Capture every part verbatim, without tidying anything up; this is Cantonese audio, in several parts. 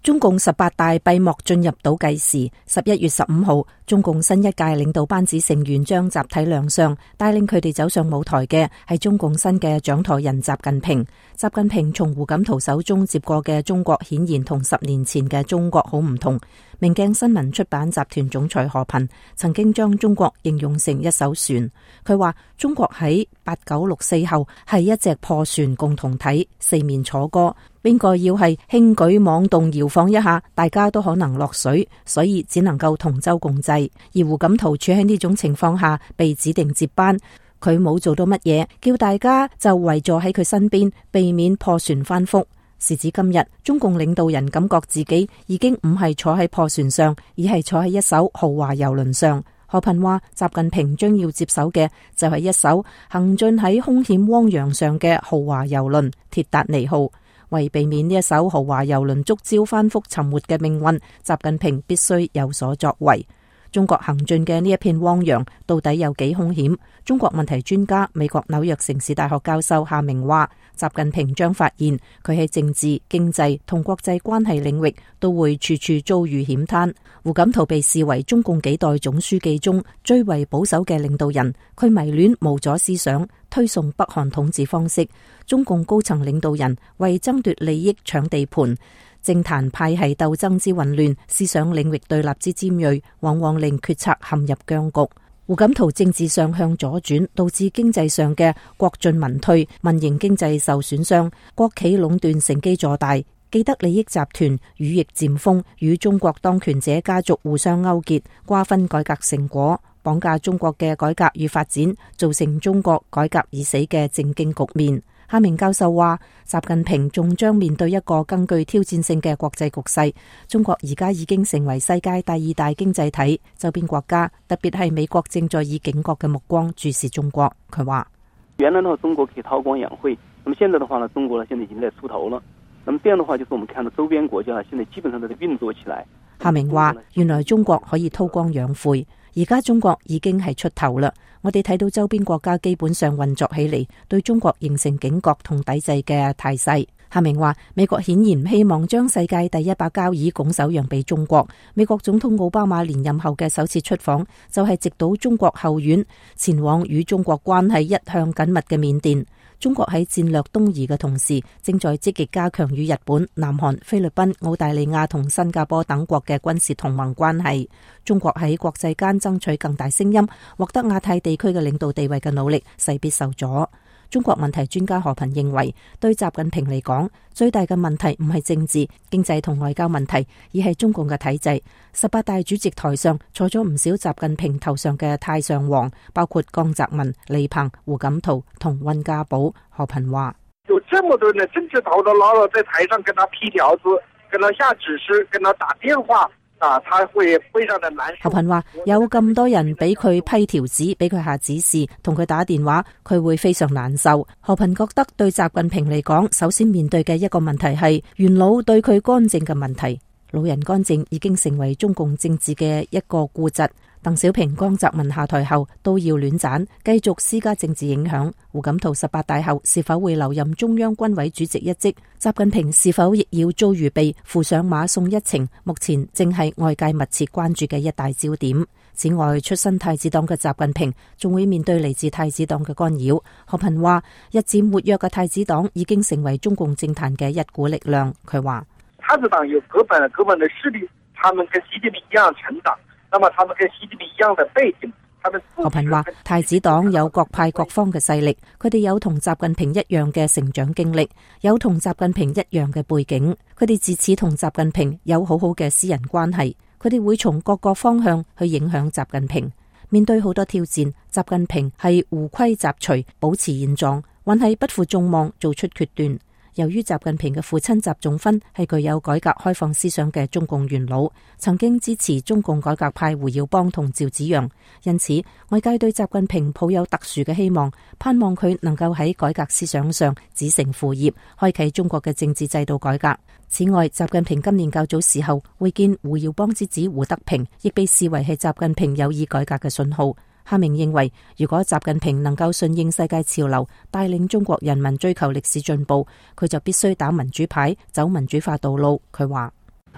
中共十八大閉幕進入倒計時，十一月十五號，中共新一屆領導班子成員將集體亮相，帶領佢哋走上舞台嘅係中共新嘅掌舵人習近平。習近平從胡錦濤手中接過嘅中國，顯然同十年前嘅中國好唔同。明鏡新聞出版集團總裁何頻曾經將中國形容成一艘船，佢話中國喺八九六四後係一隻破船共同體，四面楚歌，邊個要係輕舉妄動搖晃一下，大家都可能落水，所以只能夠同舟共濟。而胡錦濤處喺呢種情況下被指定接班，佢冇做到乜嘢，叫大家就圍坐喺佢身邊，避免破船翻覆。時至今日，中共領導人感覺自己已經唔係坐喺破船上，而係坐喺一艘豪華郵輪上。何頻話，習近平將要接手嘅就係一艘行進喺凶險汪洋上嘅豪華郵輪鐵達尼號。為避免呢一艘豪華郵輪觸礁翻覆沉沒嘅命運，習近平必須有所作為。中國行進嘅呢一片汪洋到底有幾凶險？中國問題專家、美國紐約城市大學教授夏明話，習近平將發現佢喺政治、經濟同國際關係領域都會處處遭遇險灘。胡錦濤被視為中共幾代總書記中最為保守嘅領導人，佢迷戀無阻思想，推崇北韓統治方式。中共高層領導人為爭奪利益搶地盤，政壇派系鬥爭之混亂，思想領域對立之尖銳，往往令決策陷入僵局。胡錦濤政治上向左轉，導致經濟上嘅國進民退，民營經濟受損傷，國企壟斷乘機坐大，既得利益集團羽翼漸豐，與中國當權者家族互相勾結，瓜分改革成果，綁架中國嘅改革與發展，造成中國改革已死嘅政經局面。夏明教授話，習近平仲將面對一個更具挑戰性嘅國際局勢。中國而家已經成為世界第二大經濟體，周邊國家特別係美國正在以警覺嘅目光注視中國。佢話： 原來呢，中國可以韜光養晦，那麼現在的話呢，中國呢現在已經在出頭了。那麼這樣的話，就是我們看到周邊國家現在基本上都在運作起來。 夏明話：原來中國可以韜光養晦，而家中國已經係出頭啦。我哋睇到周邊國家基本上運作起嚟，對中國形成警覺同抵制嘅態勢。夏明話：美國顯然唔希望將世界第一把交椅拱手讓俾中國。美國總統奧巴馬連任後嘅首次出訪，就係直搗中國後院，前往與中國關係一向緊密嘅緬甸。中國喺戰略東移嘅同時，正在積極加強與日本、南韓、菲律賓、澳大利亞同新加坡等國嘅軍事同盟關係。中國喺國際間爭取更大聲音，獲得亞太地區嘅領導地位嘅努力勢必受阻。中國問題專家何頻認為，對習近平嚟講，最大嘅問題唔係政治、經濟同外交問題，而係中共嘅體制。十八大主席台上坐咗唔少習近平頭上嘅太上皇，包括江澤民、李鵬、胡錦濤同溫家寶。何頻話： 有這麼多人政治頭頭腦腦在台上跟他批條子，跟他下指示，跟他打電話。啊！他會非常的難受。 何頻話：有咁多人俾佢批條子，俾佢下指示，同佢打電話，佢會非常難受。何頻覺得對習近平嚟講，首先面對嘅一個問題係元老對佢干政嘅問題。老人干政已經成為中共政治嘅一個痼疾。鄧小平、江澤民下台後都要亂斬，繼續施加政治影響。胡錦濤十八大後是否會留任中央軍委主席一職？習近平是否亦要遭遇被扶上馬送一程？目前正係外界密切關注嘅一大焦點。此外，出身太子黨嘅習近平仲會面對嚟自太子黨嘅干擾。何頻話：日漸活躍嘅太子黨已經成為中共政壇嘅一股力量。佢話： 太子黨有各本各本的勢力，他們跟習近平一樣成長。那麼他們跟習近平一樣的背景，他們何頻話：太子黨有各派各方嘅勢力，佢哋有同習近平一樣嘅成長經歷，有同習近平一樣嘅背景，佢哋自此同習近平有好好嘅私人關係，佢哋會從各個方向去影響習近平。面對好多挑戰，習近平係胡規雜隨，保持現狀，還係不負眾望，做出決斷。由於習近平嘅父親習仲勳係具有改革開放思想嘅中共元老，曾經支持中共改革派胡耀邦同趙紫陽，因此外界對習近平抱有特殊嘅希望，盼望佢能夠喺改革思想上子承父業，開啟中國嘅政治制度改革。此外，習近平今年較早時候會見胡耀邦之子胡德平，亦被視為係習近平有意改革嘅信號。夏明認為，如果習近平能夠順應世界潮流，帶領中國人民追求歷史進步，佢就必須打民主牌，走民主化道路。佢話：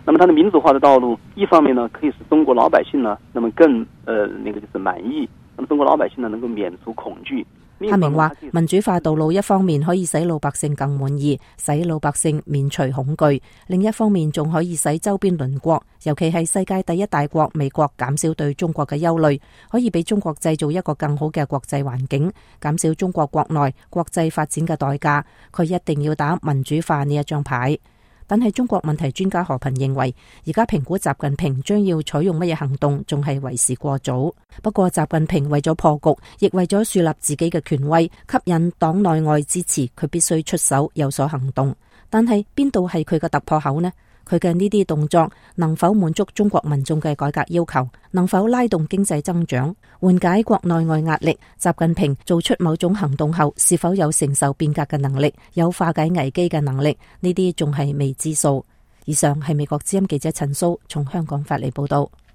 那麼它的民主化的道路，一方面呢可以使中國老百姓呢，那麼更呃那個就是滿意，那麼中國老百姓呢能夠免除恐懼。 夏明話，民主化道路一方面可以使老百姓更滿意，使老百姓免除恐懼；另一方面仲可以使周邊鄰國，尤其係世界第一大國美國減少對中國嘅憂慮，可以俾中國製造一個更好嘅國際環境，減少中國國內國際發展嘅代價。佢一定要打民主化呢一張牌。但係中國問題專家何頻認為，而家評估習近平將要採用乜嘢行動，仲係為時過早。不過習近平為咗破局，亦為咗樹立自己嘅權威，吸引黨內外支持，佢必須出手有所行動。但係邊度係佢嘅突破口呢？佢嘅呢啲動作能否滿足中國民眾嘅改革要求？能否拉動經濟增長，緩解國內外壓力？習近平做出某種行動後，是否有承受變革嘅能力，有化解危機嘅能力？呢啲仲係未知數。以上係美國之音記者陳蘇從香港發嚟報道。